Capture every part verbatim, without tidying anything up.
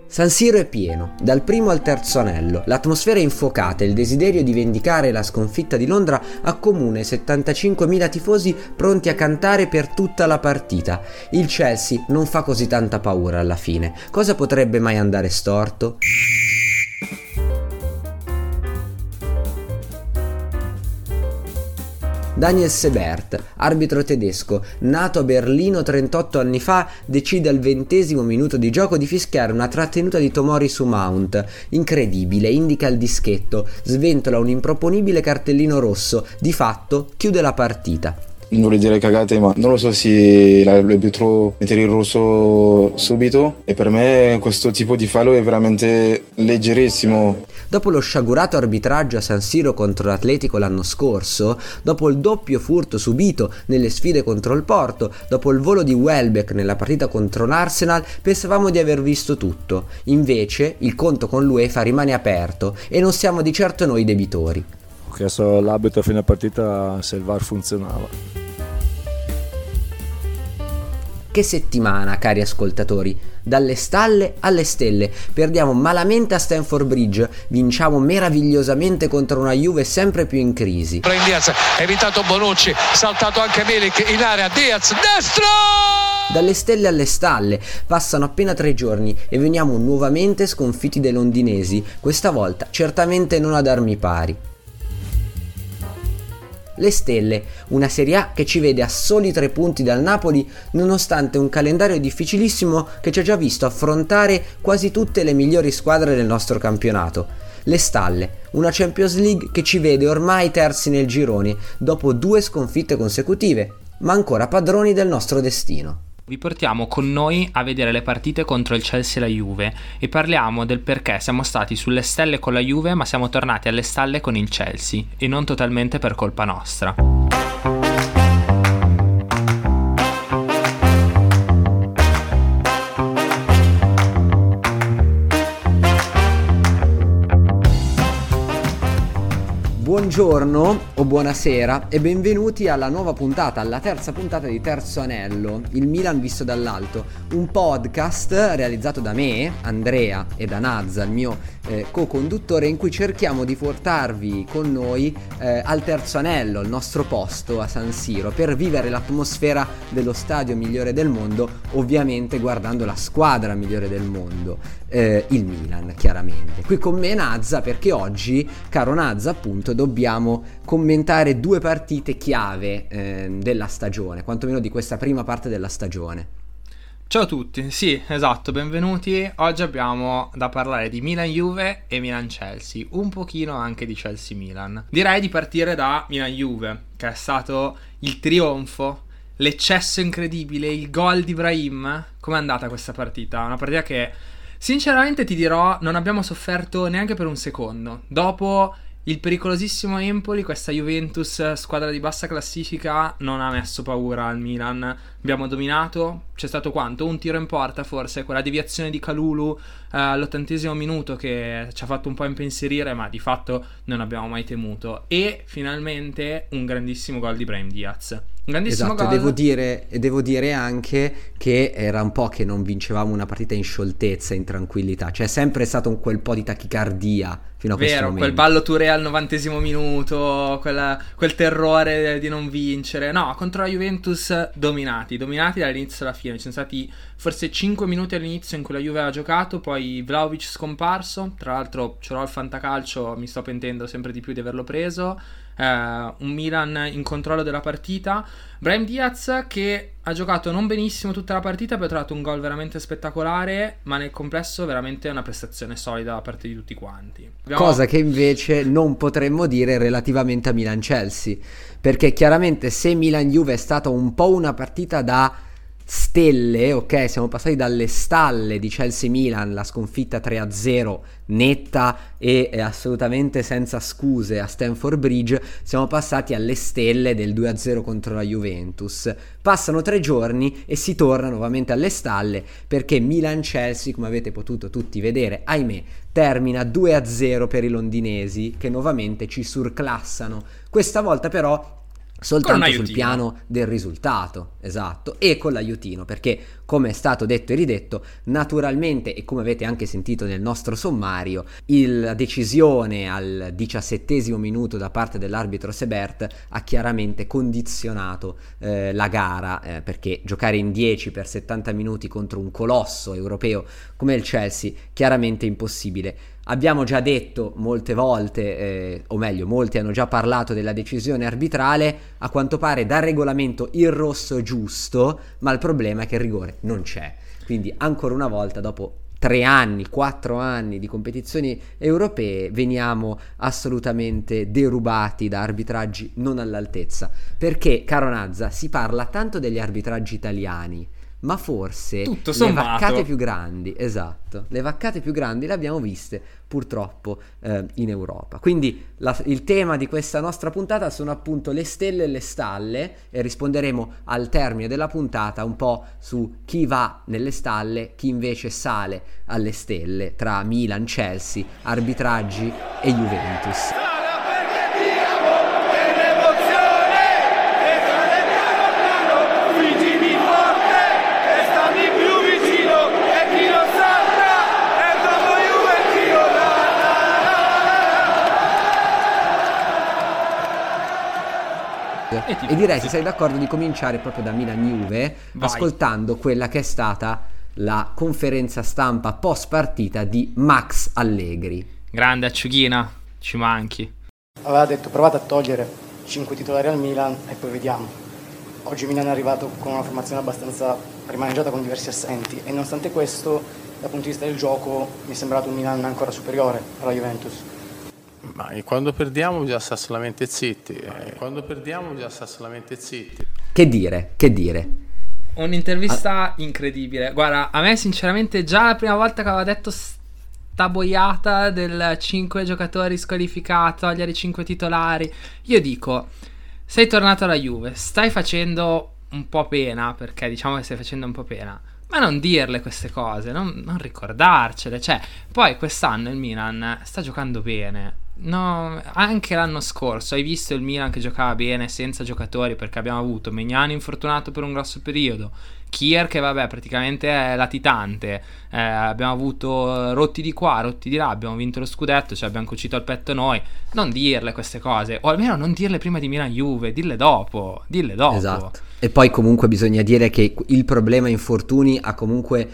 San Siro è pieno, dal primo al terzo anello. L'atmosfera è infuocata e il desiderio di vendicare la sconfitta di Londra accomuna i settantacinquemila tifosi pronti a cantare per tutta la partita. Il Chelsea non fa così tanta paura alla fine. Cosa potrebbe mai andare storto? Daniel Sebert, arbitro tedesco, nato a Berlino trentotto anni fa, decide al ventesimo minuto di gioco di fischiare una trattenuta di Tomori su Mount. Incredibile, indica il dischetto, sventola un improponibile cartellino rosso, di fatto chiude la partita. Non vorrei dire cagate, ma non lo so se l'arbitro mettere il rosso subito, e per me questo tipo di fallo è veramente leggerissimo. Dopo lo sciagurato arbitraggio a San Siro contro l'Atletico l'anno scorso, dopo il doppio furto subito nelle sfide contro il Porto, dopo il volo di Welbeck nella partita contro l'Arsenal, pensavamo di aver visto tutto. Invece il conto con l'UEFA rimane aperto e non siamo di certo noi debitori. Ho chiesto all'arbitro a fine partita se il V A R funzionava. Che settimana, cari ascoltatori, dalle stalle alle stelle, perdiamo malamente a Stamford Bridge, vinciamo meravigliosamente contro una Juve sempre più in crisi. Brahim Diaz, evitato Bonucci, saltato anche Milik in area, Diaz, destro! Dalle stelle alle stalle, passano appena tre giorni e veniamo nuovamente sconfitti dai londinesi, questa volta certamente non ad armi pari. Le stelle, una Serie A che ci vede a soli tre punti dal Napoli nonostante un calendario difficilissimo che ci ha già visto affrontare quasi tutte le migliori squadre del nostro campionato. Le stalle, una Champions League che ci vede ormai terzi nel girone dopo due sconfitte consecutive, ma ancora padroni del nostro destino. Vi portiamo con noi a vedere le partite contro il Chelsea e la Juve e parliamo del perché siamo stati sulle stelle con la Juve ma siamo tornati alle stalle con il Chelsea e non totalmente per colpa nostra. Buongiorno o buonasera e benvenuti alla nuova puntata, alla terza puntata di Terzo Anello, il Milan visto dall'alto, un podcast realizzato da me, Andrea, e da Nazza, il mio eh, co-conduttore, in cui cerchiamo di portarvi con noi eh, al Terzo Anello, il nostro posto a San Siro, per vivere l'atmosfera dello stadio migliore del mondo, ovviamente guardando la squadra migliore del mondo, eh, il Milan, chiaramente. Qui con me Nazza, perché oggi, caro Nazza, appunto, dobbiamo commentare due partite chiave eh, della stagione, quantomeno di questa prima parte della stagione. Ciao a tutti, sì, esatto, benvenuti. Oggi abbiamo da parlare di Milan-Juve e Milan-Chelsea, un pochino anche di Chelsea-Milan. Direi di partire da Milan-Juve, che è stato il trionfo, l'eccesso incredibile, il gol di Brahim. Com'è andata questa partita? Una partita che, sinceramente ti dirò, non abbiamo sofferto neanche per un secondo. Dopo il pericolosissimo Empoli, questa Juventus, squadra di bassa classifica, non ha messo paura al Milan. Abbiamo dominato, c'è stato quanto? Un tiro in porta forse, quella deviazione di Kalulu eh, all'ottantesimo minuto che ci ha fatto un po' impensierire, ma di fatto non abbiamo mai temuto. E finalmente un grandissimo gol di Brahim Diaz. Grandissimo esatto, gol. e devo dire, e devo dire anche che era un po' che non vincevamo una partita in scioltezza, in tranquillità. C'è sempre stato un quel po' di tachicardia fino a Vero, questo momento. Quel ballo Touré al novantesimo minuto, quella, quel terrore di non vincere. No, contro la Juventus dominati, dominati dall'inizio alla fine. Ci sono stati forse cinque minuti all'inizio in cui la Juve aveva giocato, poi Vlahovic scomparso. Tra l'altro ce l'ho al fantacalcio, mi sto pentendo sempre di più di averlo preso. Uh, un Milan in controllo della partita. Brahim Diaz che ha giocato non benissimo tutta la partita, poi ha trovato un gol veramente spettacolare, ma nel complesso veramente una prestazione solida da parte di tutti quanti. Abbiamo... Cosa che invece non potremmo dire relativamente a Milan-Chelsea, perché chiaramente se Milan-Juve è stata un po' una partita da stelle, ok, siamo passati dalle stalle di Chelsea-Milan, la sconfitta tre a zero netta e eh, assolutamente senza scuse a Stamford Bridge, siamo passati alle stelle del due a zero contro la Juventus. Passano tre giorni e si torna nuovamente alle stalle, perché Milan-Chelsea, come avete potuto tutti vedere, ahimè, termina due a zero per i londinesi, che nuovamente ci surclassano. Questa volta però soltanto sul piano del risultato, esatto, e con l'aiutino, perché come è stato detto e ridetto, naturalmente, e come avete anche sentito nel nostro sommario, il, la decisione al diciassettesimo minuto da parte dell'arbitro Sebert ha chiaramente condizionato eh, la gara, eh, perché giocare in dieci per settanta minuti contro un colosso europeo come il Chelsea chiaramente impossibile. Abbiamo già detto molte volte, eh, o meglio, molti hanno già parlato della decisione arbitrale, a quanto pare dal regolamento il rosso è giusto, ma il problema è che il rigore non c'è. Quindi ancora una volta, dopo tre anni, quattro anni di competizioni europee, veniamo assolutamente derubati da arbitraggi non all'altezza. Perché, caro Nazza, si parla tanto degli arbitraggi italiani, ma forse tutto le vaccate più grandi, esatto, le vaccate più grandi le abbiamo viste purtroppo eh, in Europa. Quindi la, il tema di questa nostra puntata sono appunto le stelle e le stalle, e risponderemo al termine della puntata un po' su chi va nelle stalle, chi invece sale alle stelle tra Milan, Chelsea, arbitraggi e Juventus. E, e direi, se sei d'accordo, di cominciare proprio da Milan-Juve, ascoltando quella che è stata la conferenza stampa post partita di Max Allegri. Grande acciughina, ci manchi. Aveva detto: provate a togliere cinque titolari al Milan e poi vediamo. Oggi Milan è arrivato con una formazione abbastanza rimaneggiata, con diversi assenti, e nonostante questo, dal punto di vista del gioco, mi è sembrato un Milan ancora superiore alla Juventus. Ma quando perdiamo bisogna stare solamente zitti, eh, quando perdiamo bisogna stare solamente zitti. Che dire, che dire. Un'intervista ah. incredibile. Guarda, a me sinceramente già la prima volta che aveva detto sta boiata del cinque giocatori squalificati, togliere i cinque titolari, io dico, sei tornato alla Juve, stai facendo un po' pena, perché diciamo che stai facendo un po' pena, ma non dirle queste cose, non, non ricordarcele. Cioè, poi quest'anno il Milan sta giocando bene. No, anche l'anno scorso hai visto il Milan che giocava bene senza giocatori, perché abbiamo avuto Maignan infortunato per un grosso periodo, Kier che vabbè praticamente è latitante, eh, abbiamo avuto rotti di qua, rotti di là, abbiamo vinto lo scudetto, cioè abbiamo cucito al petto noi. Non dirle queste cose, o almeno non dirle prima di Milan Juve, dille dopo, dille dopo. Esatto. E poi comunque bisogna dire che il problema infortuni ha comunque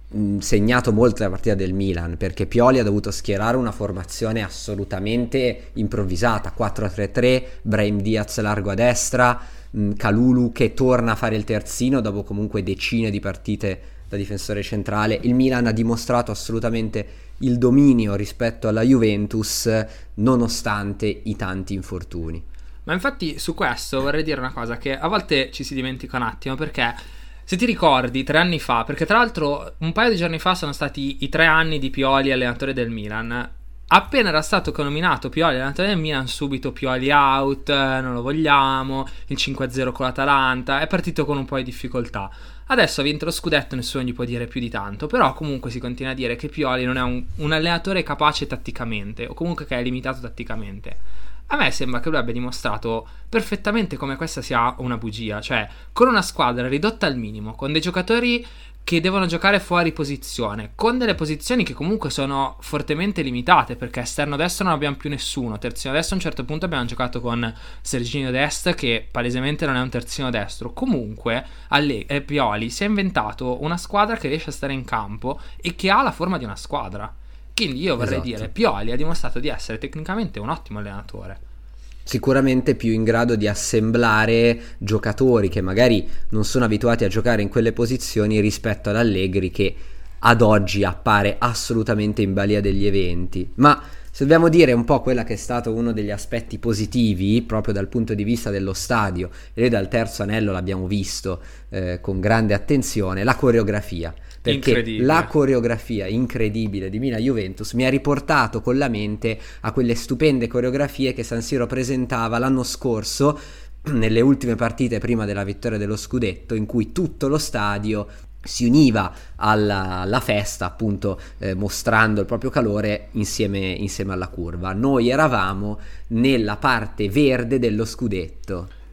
segnato molto la partita del Milan, perché Pioli ha dovuto schierare una formazione assolutamente improvvisata, quattro tre tre, Brahim Diaz largo a destra, Kalulu che torna a fare il terzino dopo comunque decine di partite da difensore centrale. Il Milan ha dimostrato assolutamente il dominio rispetto alla Juventus nonostante i tanti infortuni. Ma infatti su questo vorrei dire una cosa che a volte ci si dimentica un attimo, perché se ti ricordi, tre anni fa, perché tra l'altro un paio di giorni fa sono stati i tre anni di Pioli allenatore del Milan, appena era stato nominato Pioli allenatore del Milan, subito Pioli out, non lo vogliamo, il cinque a zero con l'Atalanta, è partito con un po' di difficoltà. Adesso ha vinto lo scudetto, nessuno gli può dire più di tanto, però comunque si continua a dire che Pioli non è un, un allenatore capace tatticamente, o comunque che è limitato tatticamente. A me sembra che lui abbia dimostrato perfettamente come questa sia una bugia, cioè con una squadra ridotta al minimo, con dei giocatori che devono giocare fuori posizione, con delle posizioni che comunque sono fortemente limitate, perché esterno destro non abbiamo più nessuno, terzino destro a un certo punto abbiamo giocato con Serginho Dest che palesemente non è un terzino destro. Comunque alle, eh, Pioli si è inventato una squadra che riesce a stare in campo e che ha la forma di una squadra. Quindi io vorrei esatto. dire, Pioli ha dimostrato di essere tecnicamente un ottimo allenatore. Sicuramente più in grado di assemblare giocatori che magari non sono abituati a giocare in quelle posizioni rispetto ad Allegri, che ad oggi appare assolutamente in balia degli eventi. Ma se dobbiamo dire un po' quella che è stato uno degli aspetti positivi proprio dal punto di vista dello stadio, e dal terzo anello l'abbiamo visto eh, con grande attenzione, la coreografia. Perché la coreografia incredibile di Milan-Juventus mi ha riportato con la mente a quelle stupende coreografie che San Siro presentava l'anno scorso nelle ultime partite prima della vittoria dello scudetto, in cui tutto lo stadio si univa alla, alla festa, appunto eh, mostrando il proprio calore insieme, insieme alla curva. Noi eravamo nella parte verde dello scudetto.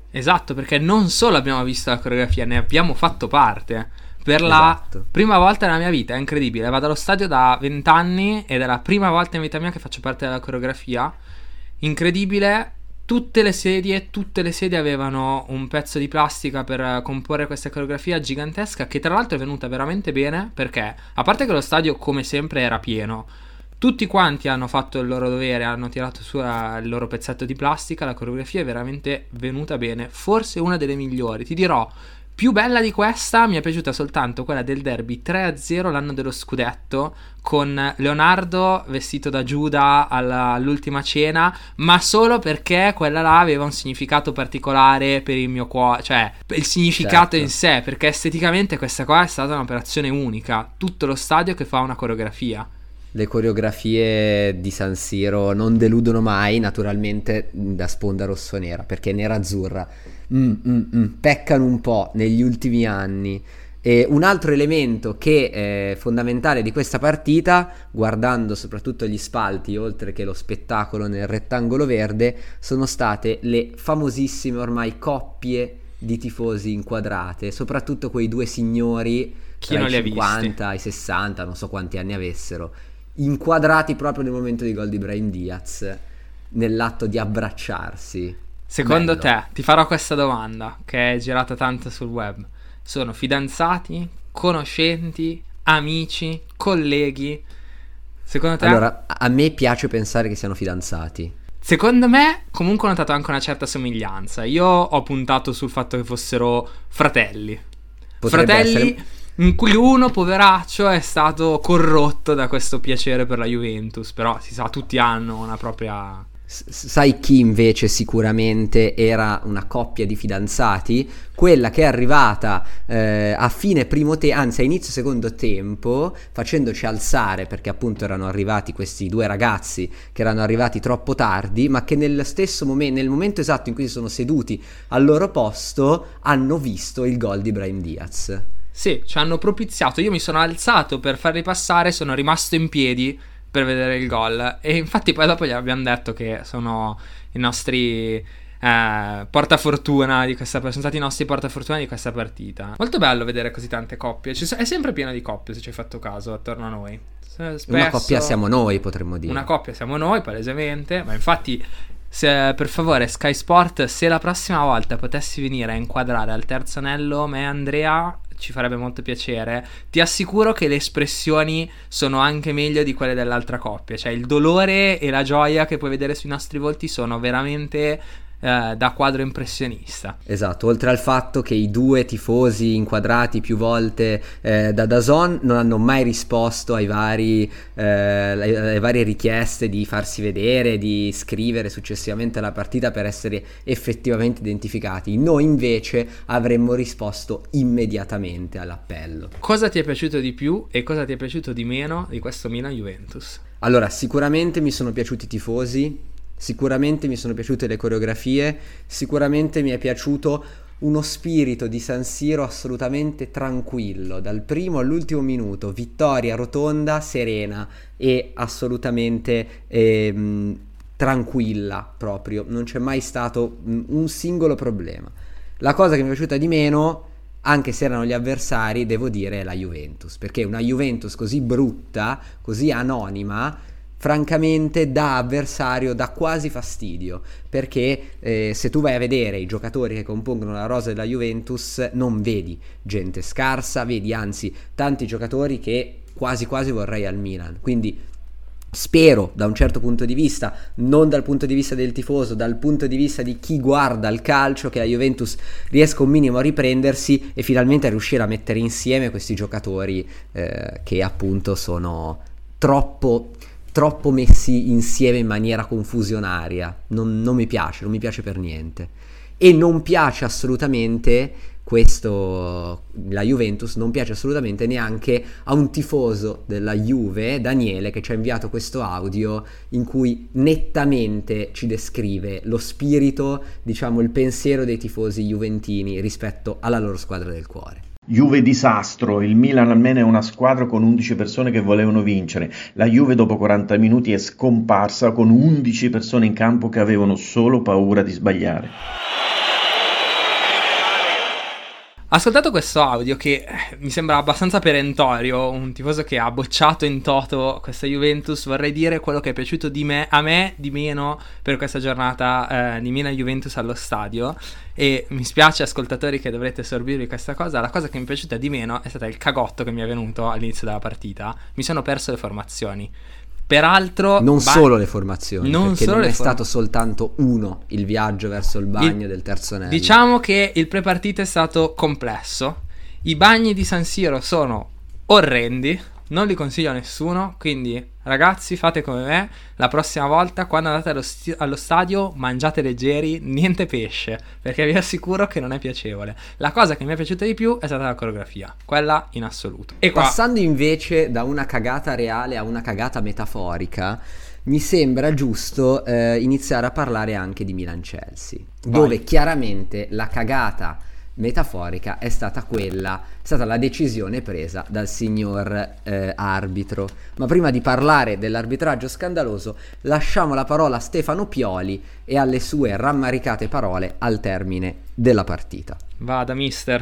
Esatto, perché non solo abbiamo visto la coreografia, ne abbiamo fatto parte. Per la esatto. prima volta nella mia vita, è incredibile. Vado allo stadio da vent'anni ed è la prima volta in vita mia che faccio parte della coreografia. Incredibile. Tutte le sedie, tutte le sedie avevano un pezzo di plastica per comporre questa coreografia gigantesca, che tra l'altro è venuta veramente bene, perché a parte che lo stadio come sempre era pieno, tutti quanti hanno fatto il loro dovere, hanno tirato su il loro pezzetto di plastica, la coreografia è veramente venuta bene, forse una delle migliori. Ti dirò, più bella di questa mi è piaciuta soltanto quella del derby tre a zero l'anno dello scudetto, con Leonardo vestito da Giuda alla, all'ultima cena, ma solo perché quella là aveva un significato particolare per il mio cuore, cioè il significato certo. in sé, perché esteticamente questa qua è stata un'operazione unica, tutto lo stadio che fa una coreografia. Le coreografie di San Siro non deludono mai, naturalmente da sponda rossonera, perché nerazzurra mm, mm, mm, peccano un po' negli ultimi anni. E un altro elemento che è fondamentale di questa partita, guardando soprattutto gli spalti oltre che lo spettacolo nel rettangolo verde, sono state le famosissime ormai coppie di tifosi inquadrate, soprattutto quei due signori Chi tra non i li ha cinquanta e i sessanta, non so quanti anni avessero, inquadrati proprio nel momento di gol di Brahim Diaz, nell'atto di abbracciarsi. Secondo Bello. te, ti farò questa domanda che è girata tanto sul web: sono fidanzati, conoscenti, amici, colleghi? Secondo te? Allora, a me piace pensare che siano fidanzati. Secondo me comunque ho notato anche una certa somiglianza. Io ho puntato sul fatto che fossero fratelli. Potrebbe fratelli essere... in cui uno, poveraccio, è stato corrotto da questo piacere per la Juventus. Però si sa, tutti hanno una propria... Sai chi invece sicuramente era una coppia di fidanzati? Quella che è arrivata eh, a fine primo tempo, anzi a inizio secondo tempo, facendoci alzare, perché appunto erano arrivati questi due ragazzi che erano arrivati troppo tardi, ma che nel stesso momento, nel momento esatto in cui si sono seduti al loro posto, hanno visto il gol di Brahim Diaz. Sì, ci hanno propiziato. Io mi sono alzato per farli passare, sono rimasto in piedi per vedere il gol, e infatti poi dopo gli abbiamo detto che sono i nostri eh, portafortuna di questa, sono stati i nostri portafortuna di questa partita. Molto bello vedere così tante coppie, ci è sempre pieno di coppie, se ci hai fatto caso, attorno a noi. Spesso, una coppia siamo noi, potremmo dire. Una coppia siamo noi, palesemente. Ma infatti, se, per favore Sky Sport, se la prossima volta potessi venire a inquadrare al terzo anello me e Andrea, ci farebbe molto piacere. Ti assicuro che le espressioni sono anche meglio di quelle dell'altra coppia, cioè il dolore e la gioia che puoi vedere sui nostri volti sono veramente eh, da quadro impressionista. Esatto, oltre al fatto che i due tifosi inquadrati più volte eh, da D A Z N non hanno mai risposto ai vari, eh, alle varie richieste di farsi vedere, di scrivere successivamente alla partita per essere effettivamente identificati. Noi invece avremmo risposto immediatamente all'appello. Cosa ti è piaciuto di più e cosa ti è piaciuto di meno di questo Milan-Juventus? Allora, sicuramente mi sono piaciuti i tifosi, sicuramente mi sono piaciute le coreografie, sicuramente mi è piaciuto uno spirito di San Siro assolutamente tranquillo, dal primo all'ultimo minuto, vittoria rotonda, serena e assolutamente ehm, tranquilla proprio, non c'è mai stato un singolo problema. La cosa che mi è piaciuta di meno, anche se erano gli avversari, devo dire è la Juventus, perché una Juventus così brutta, così anonima, francamente da avversario dà quasi fastidio, perché eh, se tu vai a vedere i giocatori che compongono la rosa della Juventus non vedi gente scarsa, vedi anzi tanti giocatori che quasi quasi vorrei al Milan. Quindi spero, da un certo punto di vista, non dal punto di vista del tifoso, dal punto di vista di chi guarda il calcio, che la Juventus riesca un minimo a riprendersi e finalmente a riuscire a mettere insieme questi giocatori eh, che appunto sono troppo troppo messi insieme in maniera confusionaria. Non, non mi piace, non mi piace per niente. E non piace assolutamente questo, la Juventus non piace assolutamente neanche a un tifoso della Juve, Daniele, che ci ha inviato questo audio in cui nettamente ci descrive lo spirito, diciamo il pensiero dei tifosi juventini rispetto alla loro squadra del cuore. Juve disastro, il Milan almeno è una squadra con undici persone che volevano vincere, la Juve dopo quaranta minuti è scomparsa con undici persone in campo che avevano solo paura di sbagliare. Ascoltato questo audio che mi sembra abbastanza perentorio, un tifoso che ha bocciato in toto questa Juventus, vorrei dire quello che è piaciuto di me, a me di meno per questa giornata eh, di Milan-Juventus allo stadio. E mi spiace ascoltatori che dovrete sorbirvi questa cosa. La cosa che mi è piaciuta di meno è stata il cagotto che mi è venuto all'inizio della partita. Mi sono perso le formazioni. Peraltro non ba- solo le formazioni, non perché solo non le è form- stato soltanto uno il viaggio verso il bagno il, del terzo anello. Diciamo che il prepartita è stato complesso. I bagni di San Siro sono orrendi, non li consiglio a nessuno, quindi ragazzi fate come me, la prossima volta quando andate allo, sti- allo stadio mangiate leggeri, niente pesce, perché vi assicuro che non è piacevole. La cosa che mi è piaciuta di più è stata la coreografia, quella in assoluto. E qua... Passando invece da una cagata reale a una cagata metaforica, mi sembra giusto eh, iniziare a parlare anche di Milan-Chelsea, dove chiaramente la cagata metaforica è stata quella, è stata la decisione presa dal signor eh, arbitro. Ma prima di parlare dell'arbitraggio scandaloso, lasciamo la parola a Stefano Pioli e alle sue rammaricate parole al termine della partita. Vada mister.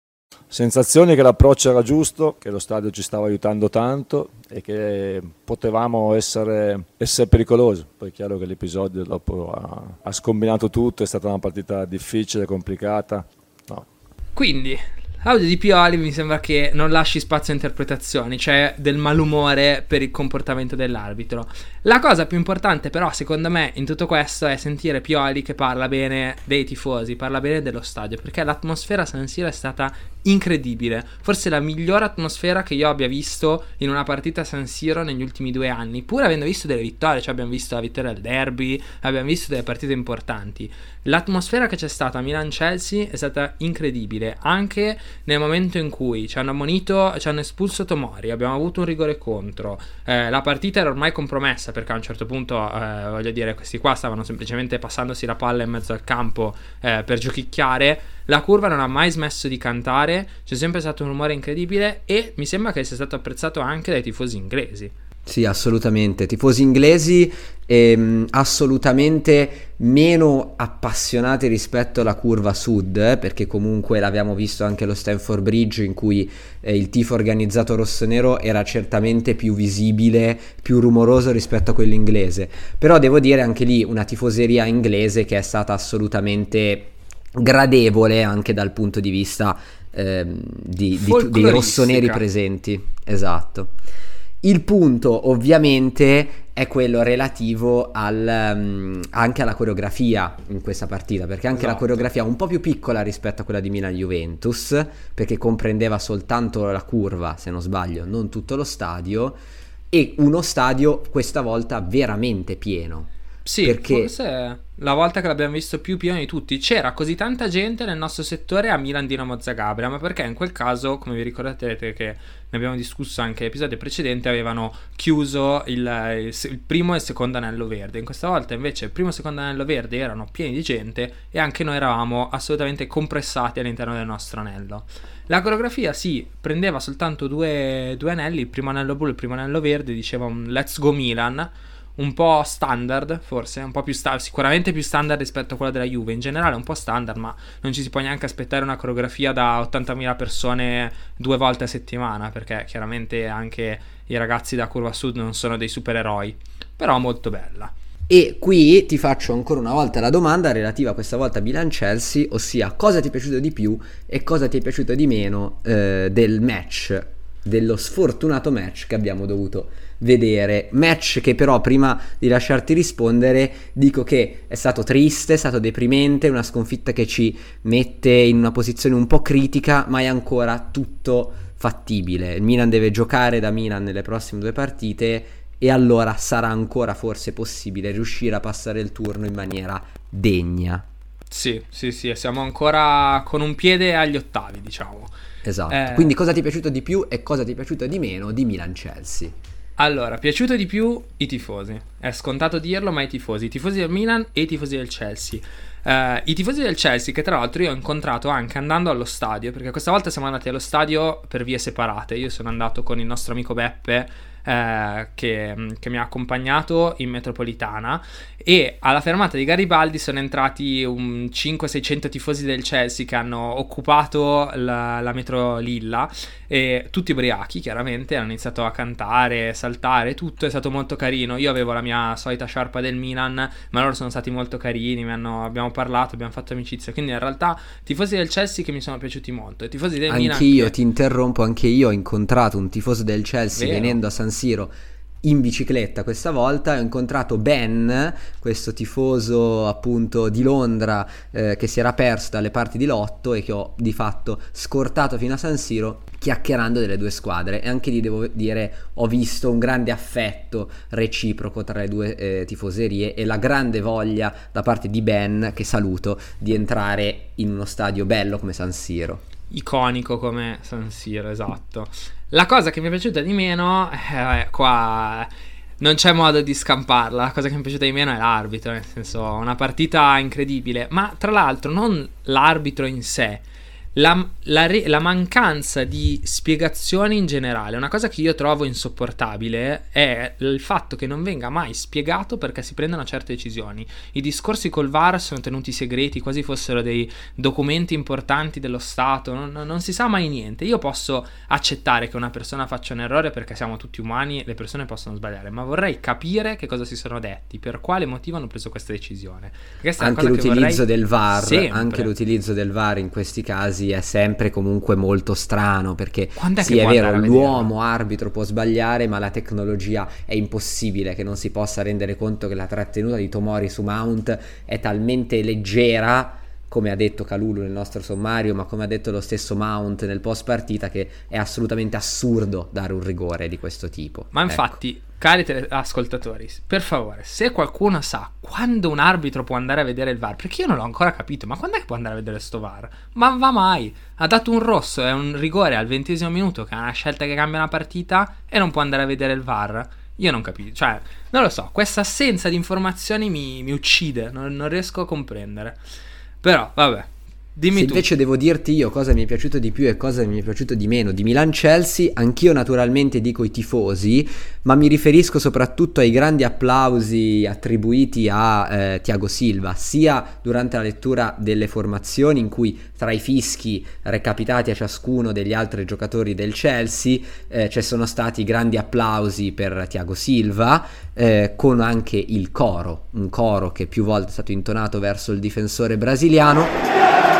Sensazioni che l'approccio era giusto, che lo stadio ci stava aiutando tanto e che potevamo essere, essere pericolosi. Poi è chiaro che l'episodio dopo ha, ha scombinato tutto, è stata una partita difficile, complicata. No. Quindi l'audio di Pioli mi sembra che non lasci spazio a interpretazioni, cioè del malumore per il comportamento dell'arbitro. La cosa più importante però secondo me in tutto questo è sentire Pioli che parla bene dei tifosi, parla bene dello stadio, perché l'atmosfera a San Siro è stata incredibile, forse la migliore atmosfera che io abbia visto in una partita a San Siro negli ultimi due anni, pur avendo visto delle vittorie, cioè abbiamo visto la vittoria del derby, abbiamo visto delle partite importanti. L'atmosfera che c'è stata a Milan-Chelsea è stata incredibile, anche nel momento in cui ci hanno ammonito, ci hanno espulso Tomori, abbiamo avuto un rigore contro, eh, la partita era ormai compromessa perché a un certo punto, eh, voglio dire, questi qua stavano semplicemente passandosi la palla in mezzo al campo eh, per giochicchiare. La curva non ha mai smesso di cantare, c'è sempre stato un rumore incredibile e mi sembra che sia stato apprezzato anche dai tifosi inglesi. Sì, assolutamente. Tifosi inglesi ehm, assolutamente meno appassionati rispetto alla curva sud, eh, perché comunque l'abbiamo visto anche allo Stamford Bridge, in cui eh, il tifo organizzato rossonero era certamente più visibile, più rumoroso rispetto a quello inglese. Però devo dire anche lì una tifoseria inglese che è stata assolutamente gradevole anche dal punto di vista ehm, di, di, dei rossoneri presenti. Esatto. Il punto ovviamente è quello relativo al, um, anche alla coreografia in questa partita, perché anche esatto. La coreografia è un po' più piccola rispetto a quella di Milan-Juventus, perché comprendeva soltanto la curva, se non sbaglio, non tutto lo stadio, e uno stadio questa volta veramente pieno. Sì, perché forse è la volta che l'abbiamo visto più pieno di tutti. C'era così tanta gente nel nostro settore a Milan Dinamo Zagabria, ma perché in quel caso, come vi ricorderete che ne abbiamo discusso anche l'episodio precedente, avevano chiuso il, il, il primo e il secondo anello verde. In questa volta invece il primo e il secondo anello verde erano pieni di gente e anche noi eravamo assolutamente compressati all'interno del nostro anello. La coreografia sì, prendeva soltanto due, due anelli, il primo anello blu e il primo anello verde, diceva un Let's Go Milan, un po' standard forse, un po' più sta- sicuramente più standard rispetto a quella della Juve, in generale un po' standard, ma non ci si può neanche aspettare una coreografia da ottantamila persone due volte a settimana, perché chiaramente anche i ragazzi da Curva Sud non sono dei supereroi, però molto bella. E qui ti faccio ancora una volta la domanda relativa questa volta a Milan-Chelsea, ossia cosa ti è piaciuto di più e cosa ti è piaciuto di meno eh, del match, dello sfortunato match che abbiamo dovuto vedere. Match che però, prima di lasciarti rispondere, dico che è stato triste, è stato deprimente, una sconfitta che ci mette in una posizione un po' critica, ma è ancora tutto fattibile. Il Milan deve giocare da Milan nelle prossime due partite e allora sarà ancora forse possibile riuscire a passare il turno in maniera degna. Sì, sì, sì, siamo ancora con un piede agli ottavi, diciamo. Esatto. Eh... Quindi cosa ti è piaciuto di più e cosa ti è piaciuto di meno di Milan-Chelsea? Allora, piaciuto di più i tifosi. È scontato dirlo, ma i tifosi. I tifosi del Milan e i tifosi del Chelsea. Uh, I tifosi del Chelsea, che tra l'altro io ho incontrato anche andando allo stadio, perché questa volta siamo andati allo stadio per vie separate. Io sono andato con il nostro amico Beppe eh, che, che mi ha accompagnato in metropolitana, e alla fermata di Garibaldi sono entrati un cinquecento seicento tifosi del Chelsea che hanno occupato la, la metro Lilla, e tutti ubriachi chiaramente, hanno iniziato a cantare, saltare, tutto è stato molto carino. Io avevo la mia solita sciarpa del Milan, ma loro sono stati molto carini, mi hanno, abbiamo parlato, abbiamo fatto amicizia, quindi in realtà tifosi del Chelsea che mi sono piaciuti molto, e tifosi del Milan. Anch'io, che... ti interrompo, anche io ho incontrato un tifoso del Chelsea Vero? venendo a San Siro in bicicletta questa volta. Ho incontrato Ben, questo tifoso appunto di Londra eh, che si era perso dalle parti di Lotto e che ho di fatto scortato fino a San Siro chiacchierando delle due squadre, e anche lì devo dire ho visto un grande affetto reciproco tra le due eh, tifoserie e la grande voglia da parte di Ben, che saluto, di entrare in uno stadio bello come San Siro. Iconico come San Siro, esatto. La cosa che mi è piaciuta di meno, eh, qua non c'è modo di scamparla, la cosa che mi è piaciuta di meno è l'arbitro, nel senso, una partita incredibile, ma tra l'altro non l'arbitro in sé, la, la, la mancanza di spiegazioni in generale. Una cosa che io trovo insopportabile è il fatto che non venga mai spiegato perché si prendono certe decisioni. I discorsi col V A R sono tenuti segreti, quasi fossero dei documenti importanti dello Stato, non, non si sa mai niente. Io posso accettare che una persona faccia un errore perché siamo tutti umani, le persone possono sbagliare, ma vorrei capire che cosa si sono detti, per quale motivo hanno preso questa decisione. Questa anche è una cosa l'utilizzo che del V A R sempre. Anche l'utilizzo del V A R in questi casi è sempre comunque molto strano, perché Quando è sì, che è può vero, andare a l'uomo arbitro può sbagliare, ma la tecnologia è impossibile che non si possa rendere conto che la trattenuta di Tomori su Mount è talmente leggera, come ha detto Kalulu nel nostro sommario, ma come ha detto lo stesso Mount nel post partita, che è assolutamente assurdo dare un rigore di questo tipo. Ma infatti, ecco, cari tele- ascoltatori, per favore, se qualcuno sa quando un arbitro può andare a vedere il V A R, perché io non l'ho ancora capito, ma quando è che può andare a vedere sto V A R? Ma va mai, ha dato un rosso e un rigore al ventesimo minuto, che è una scelta che cambia una partita, e non può andare a vedere il V A R? Io non capisco, cioè, non lo so, questa assenza di informazioni mi, mi uccide, non, non riesco a comprendere. Però, vabbè, dimmi Se tu. invece devo dirti io cosa mi è piaciuto di più e cosa mi è piaciuto di meno di Milan-Chelsea, anch'io naturalmente dico i tifosi, ma mi riferisco soprattutto ai grandi applausi attribuiti a eh, Thiago Silva, sia durante la lettura delle formazioni, in cui tra i fischi recapitati a ciascuno degli altri giocatori del Chelsea eh, ci sono stati grandi applausi per Thiago Silva, eh, con anche il coro, un coro che più volte è stato intonato verso il difensore brasiliano.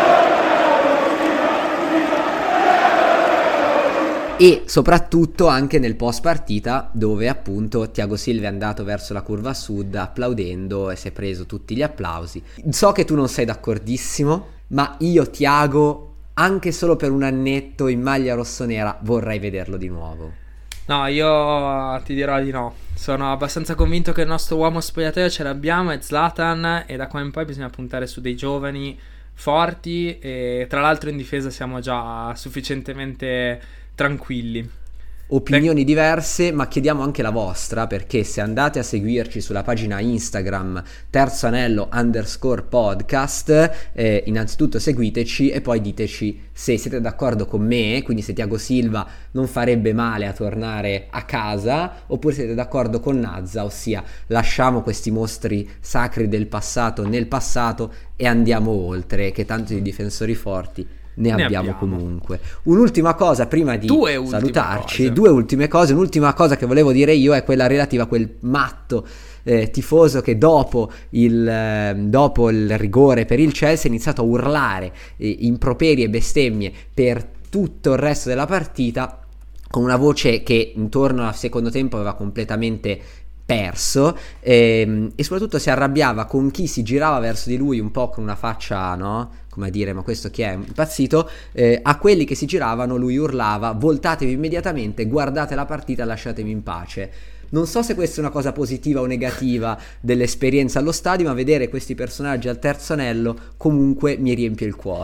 E soprattutto anche nel post partita, dove appunto Thiago Silva è andato verso la curva sud applaudendo e si è preso tutti gli applausi. So che tu non sei d'accordissimo, ma io Thiago, anche solo per un annetto in maglia rossonera, vorrei vederlo di nuovo. No, io ti dirò di no. Sono abbastanza convinto che il nostro uomo spogliatoio ce l'abbiamo, è Zlatan, e da qua in poi bisogna puntare su dei giovani forti, e tra l'altro in difesa siamo già sufficientemente tranquilli. Opinioni diverse, ma chiediamo anche la vostra, perché se andate a seguirci sulla pagina Instagram terzo anello underscore podcast, eh, innanzitutto seguiteci e poi diteci se siete d'accordo con me, quindi se Thiago Silva non farebbe male a tornare a casa, oppure siete d'accordo con Nazza, ossia lasciamo questi mostri sacri del passato nel passato e andiamo oltre, che tanto di difensori forti ne, ne abbiamo, abbiamo comunque. Un'ultima cosa prima di due salutarci, cose. due ultime cose. Un'ultima cosa che volevo dire io è quella relativa a quel matto eh, tifoso che dopo il, eh, dopo il rigore per il Chelsea ha iniziato a urlare eh, improperi e bestemmie per tutto il resto della partita, con una voce che intorno al secondo tempo aveva completamente perso, ehm, e soprattutto si arrabbiava con chi si girava verso di lui un po' con una faccia, no? Come a dire, ma questo chi è? Impazzito. Eh, a quelli che si giravano lui urlava: voltatevi immediatamente, guardate la partita, lasciatemi in pace. Non so se questa è una cosa positiva o negativa dell'esperienza allo stadio, ma vedere questi personaggi al terzo anello comunque mi riempie il cuore.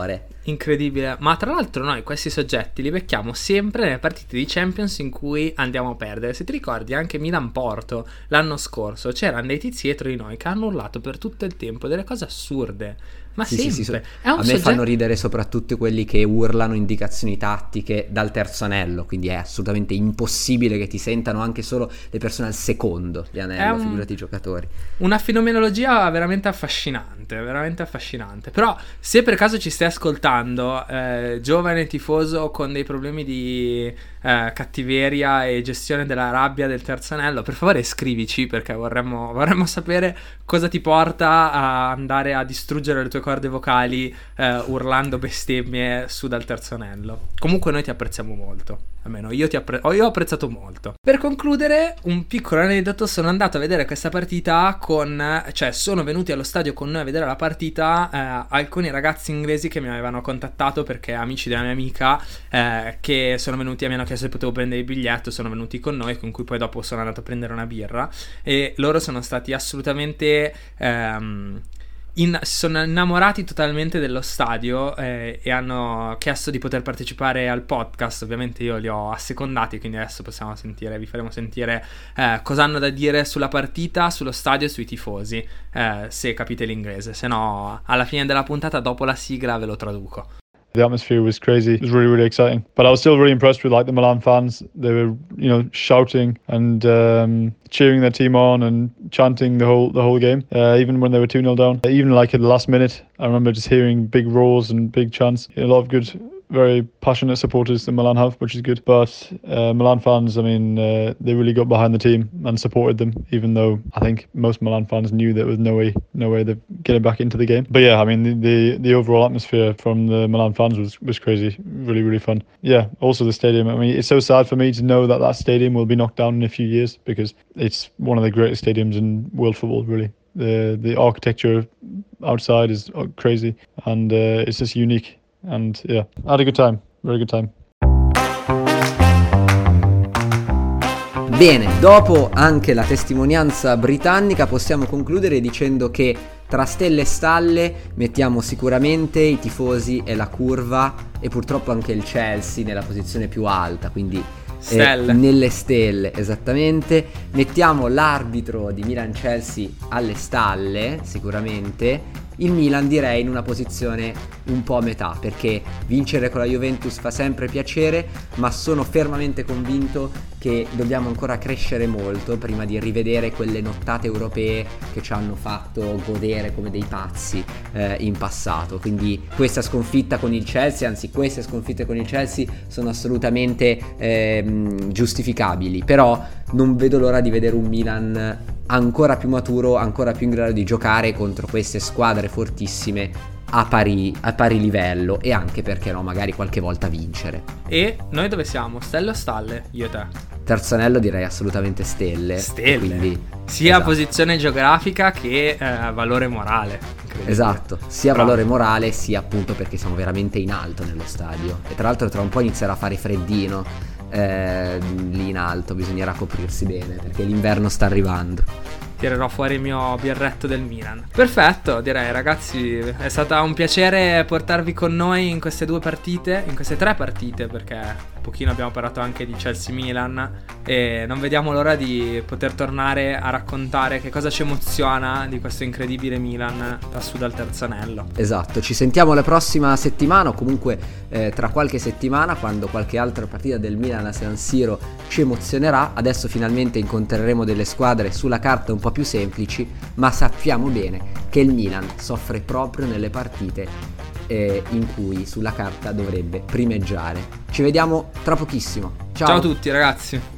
Incredibile, ma tra l'altro noi questi soggetti li becchiamo sempre nelle partite di Champions in cui andiamo a perdere. Se ti ricordi anche Milan-Porto l'anno scorso c'erano dei tizi dietro di noi che hanno urlato per tutto il tempo delle cose assurde. Ma sì, sempre sì, sì, so- è un a me soggetto... fanno ridere soprattutto quelli che urlano indicazioni tattiche dal terzo anello, quindi è assolutamente impossibile che ti sentano anche solo le persone al secondo di anello, un... figurati i giocatori. Una fenomenologia veramente affascinante, veramente affascinante. Però se per caso ci stai ascoltando, eh, giovane tifoso con dei problemi di eh, cattiveria e gestione della rabbia del terzo anello, per favore scrivici, perché vorremmo, vorremmo sapere cosa ti porta a andare a distruggere le tue corde vocali eh, urlando bestemmie su dal terzo anello. Comunque noi ti apprezziamo molto, almeno io ti appre- io ho apprezzato molto. Per concludere, un piccolo aneddoto: sono andato a vedere questa partita con, cioè sono venuti allo stadio con noi a vedere la partita eh, alcuni ragazzi inglesi che mi avevano contattato perché amici della mia amica eh, che sono venuti e mi hanno chiesto se potevo prendere il biglietto, sono venuti con noi, con cui poi dopo sono andato a prendere una birra, e loro sono stati assolutamente ehm, In, sono innamorati totalmente dello stadio eh, e hanno chiesto di poter partecipare al podcast. Ovviamente io li ho assecondati, quindi adesso possiamo sentire, vi faremo sentire eh, cosa hanno da dire sulla partita, sullo stadio e sui tifosi, eh, se capite l'inglese. Se no, alla fine della puntata, dopo la sigla, ve lo traduco. The atmosphere was crazy. It was really, really exciting. But I was still really impressed with like the Milan fans. They were, you know, shouting and um, cheering their team on and chanting the whole the whole game, uh, even when they were two nil down. Even like at the last minute, I remember just hearing big roars and big chants. A lot of good, very passionate supporters that Milan have, which is good. But uh, Milan fans, I mean, uh, they really got behind the team and supported them, even though I think most Milan fans knew there was no way, no way they're getting back into the game. But yeah, I mean, the the, the overall atmosphere from the Milan fans was, was crazy, really, really fun. Yeah, also the stadium. I mean, it's so sad for me to know that that stadium will be knocked down in a few years, because it's one of the greatest stadiums in world football, really. The the architecture outside is crazy, and uh, it's just unique. And yeah, I had a good time, very good time. Bene, dopo anche la testimonianza britannica possiamo concludere dicendo che tra stelle e stalle mettiamo sicuramente i tifosi e la curva, e purtroppo anche il Chelsea nella posizione più alta, quindi stelle. Eh, nelle stelle, esattamente. Mettiamo l'arbitro di Milan-Chelsea alle stalle, sicuramente. Il Milan direi in una posizione un po' a metà, perché vincere con la Juventus fa sempre piacere, ma sono fermamente convinto che dobbiamo ancora crescere molto prima di rivedere quelle nottate europee che ci hanno fatto godere come dei pazzi eh, in passato. Quindi questa sconfitta con il Chelsea, anzi queste sconfitte con il Chelsea sono assolutamente eh, giustificabili, però non vedo l'ora di vedere un Milan ancora più maturo, ancora più in grado di giocare contro queste squadre fortissime a pari, a pari livello, e anche, perché no, magari qualche volta vincere. E noi dove siamo? Stelle o stalle? Io e te? Terzo anello direi assolutamente stelle. Stelle. Quindi, sia esatto. Posizione geografica che eh, valore morale. Esatto, sia Bravo. Valore morale, sia appunto perché siamo veramente in alto nello stadio. E tra l'altro tra un po' inizierà a fare freddino eh, lì in alto, bisognerà coprirsi bene perché l'inverno sta arrivando. Tirerò fuori il mio birretto del Milan. Perfetto, direi ragazzi, è stato un piacere portarvi con noi in queste due partite, in queste tre partite, perché un pochino abbiamo parlato anche di Chelsea-Milan, e non vediamo l'ora di poter tornare a raccontare che cosa ci emoziona di questo incredibile Milan da su dal terzo anello. Esatto, ci sentiamo la prossima settimana, o comunque eh, tra qualche settimana, quando qualche altra partita del Milan a San Siro ci emozionerà. Adesso finalmente incontreremo delle squadre sulla carta un po' più semplici, ma sappiamo bene che il Milan soffre proprio nelle partite eh, in cui sulla carta dovrebbe primeggiare. Ci vediamo tra pochissimo. Ciao, Ciao a tutti ragazzi.